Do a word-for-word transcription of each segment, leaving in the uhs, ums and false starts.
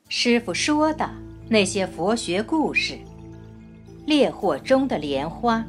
师父说的那些佛学故事，烈火中的莲花。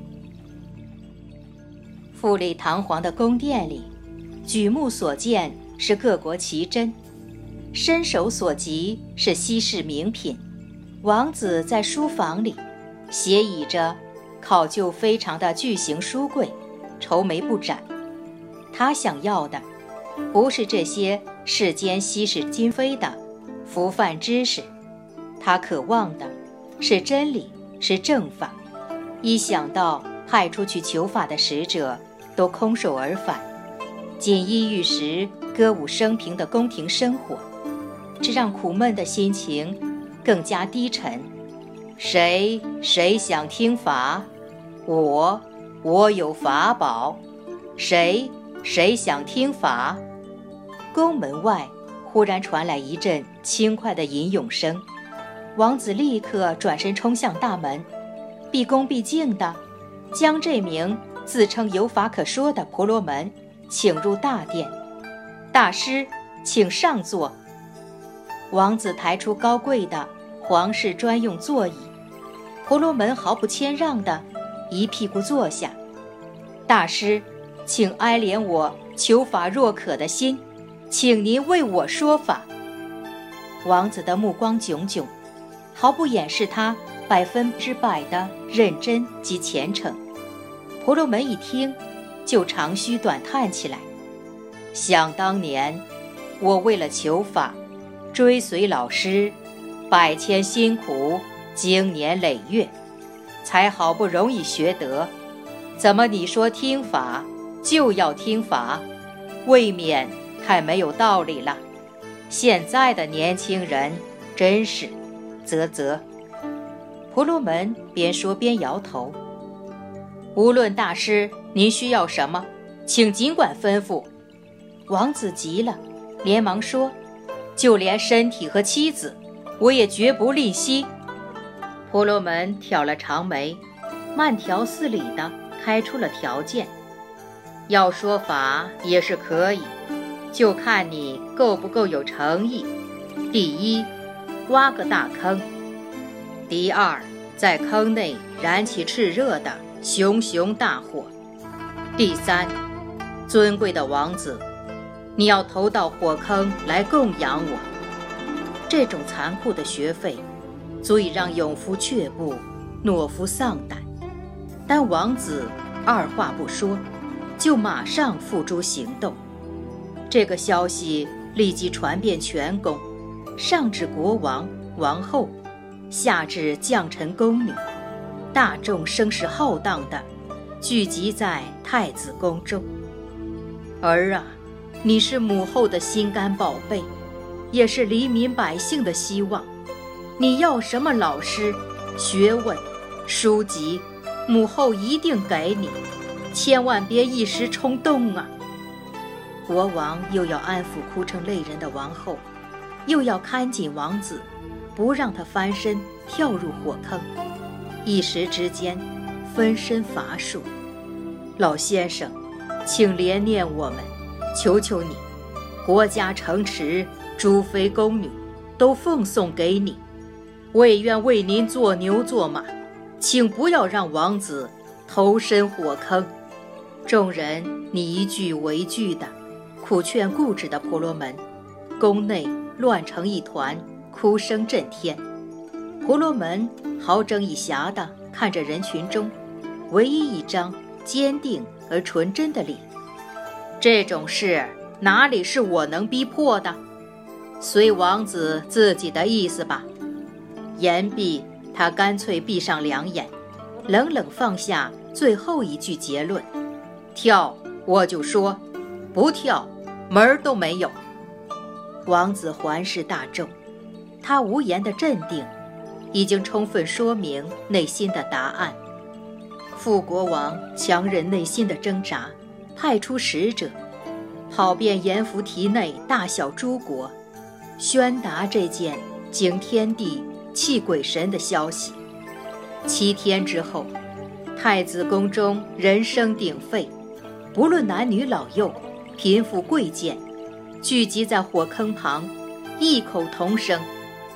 富丽堂皇的宫殿里，举目所见是各国奇珍，伸手所及是稀世名品。王子在书房里斜倚着考究非常的巨型书柜，愁眉不展。他想要的不是这些世间稀世今非的浮泛知识，他渴望的是真理，是正法。一想到派出去求法的使者都空手而返，锦衣玉食、歌舞升平的宫廷生活，这让苦闷的心情更加低沉。谁谁想听法？我我有法宝。谁谁想听法？宫门外忽然传来一阵轻快的吟咏声，王子立刻转身冲向大门，毕恭毕敬地将这名自称有法可说的婆罗门请入大殿。大师，请上座。王子抬出高贵的皇室专用座椅，婆罗门毫不谦让地一屁股坐下。大师，请哀怜我求法若渴的心，请您为我说法。王子的目光炯炯，毫不掩饰他百分之百的认真及虔诚。婆罗门一听，就长吁短叹起来。想当年，我为了求法，追随老师，百千辛苦，经年累月，才好不容易学得。怎么你说听法就要听法，未免太没有道理了。现在的年轻人真是啧啧。婆罗门边说边摇头。无论大师您需要什么，请尽管吩咐。王子急了，连忙说，就连身体和妻子，我也绝不吝惜。婆罗门挑了长眉，慢条斯理地开出了条件。要说法也是可以，就看你够不够有诚意。第一，挖个大坑；第二，在坑内燃起炽热的熊熊大火；第三，尊贵的王子，你要投到火坑来供养我。这种残酷的学费足以让勇夫却步，懦夫丧胆。但王子二话不说，就马上付诸行动。这个消息立即传遍全宫，上至国王、王后，下至将臣宫女，大众声势浩荡地聚集在太子宫中。儿啊，你是母后的心肝宝贝，也是黎民百姓的希望。你要什么老师、学问、书籍，母后一定给你，千万别一时冲动啊！国王又要安抚哭成泪人的王后，又要看紧王子，不让他翻身跳入火坑，一时之间分身乏术。老先生，请怜念我们，求求你，国家城池、诸妃宫女都奉送给你，我也愿为您做牛做马，请不要让王子投身火坑。众人你一句我一句的苦劝固执的婆罗门，宫内乱成一团，哭声震天。婆罗门好整以暇地看着人群中唯一一张坚定而纯真的脸。这种事哪里是我能逼迫的？随王子自己的意思吧。言毕，他干脆闭上两眼，冷冷放下最后一句结论：跳我就说，不跳门儿都没有。王子环视大众，他无言的镇定已经充分说明内心的答案。副国王强忍内心的挣扎，派出使者跑遍阎浮提内大小诸国，宣达这件惊天地泣鬼神的消息。七天之后，太子宫中人声鼎沸，不论男女老幼、贫富贵贱，聚集在火坑旁，异口同声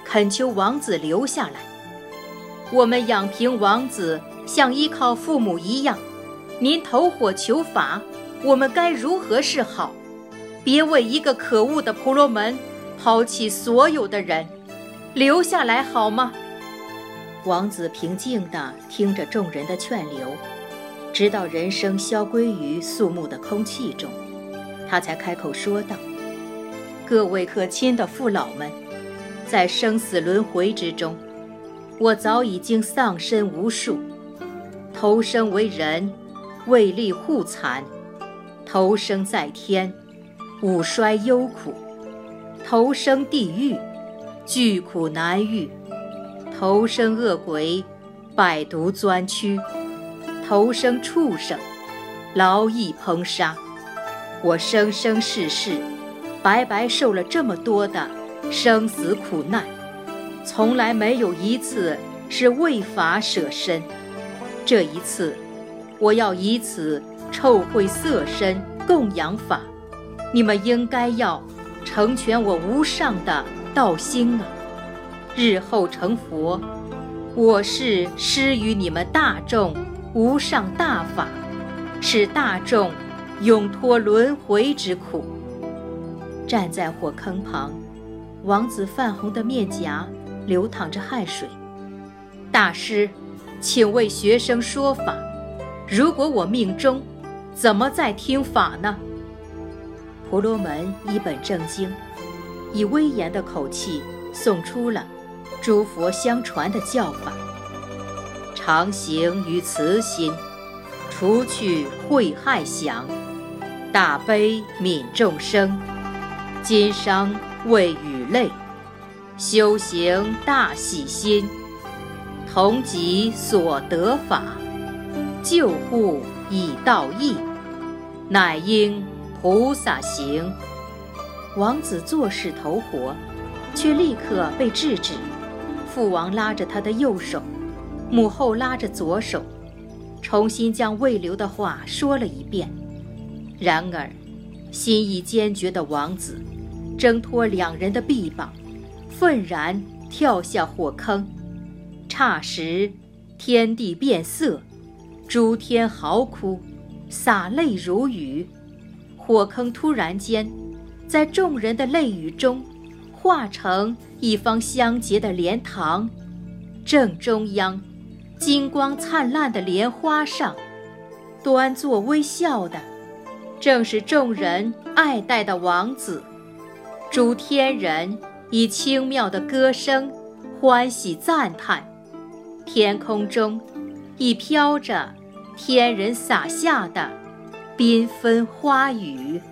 恳求王子留下来。我们养平王子像依靠父母一样，您投火求罚，我们该如何是好？别为一个可恶的婆罗门抛弃所有的人，留下来好吗？王子平静地听着众人的劝留，直到人声消归于肃穆的空气中，他才开口说道：各位可亲的父老们，在生死轮回之中，我早已经丧身无数，投生为人，为利护残；投生在天，五衰忧苦；投生地狱，巨苦难遇；投生恶鬼，百毒钻蛆；投生畜生，劳役烹杀。我生生世世白白受了这么多的生死苦难，从来没有一次是为法舍身。这一次，我要以此臭秽色身供养法，你们应该要成全我无上的道心啊！日后成佛，我是施于你们大众无上大法，使大众永脱轮回之苦。站在火坑旁，王子泛红的面颊流淌着汗水。大师，请为学生说法，如果我命中，怎么再听法呢？婆罗门一本正经，以威严的口气诵出了诸佛相传的教法：常行于慈心，除去秽害想，大悲悯众生，今生为语类，修行大喜心，同己所得法，救护以道义，乃应菩萨行。王子作势投火，却立刻被制止。父王拉着他的右手，母后拉着左手，重新将未留的话说了一遍。然而心意坚决的王子挣脱两人的臂膀，愤然跳下火坑。霎时天地变色，诸天嚎哭，洒泪如雨。火坑突然间在众人的泪雨中化成一方香洁的莲塘，正中央金光灿烂的莲花上，端坐微笑的正是众人爱戴的王子。诸天人以轻妙的歌声欢喜赞叹，天空中已飘着天人洒下的缤纷花雨。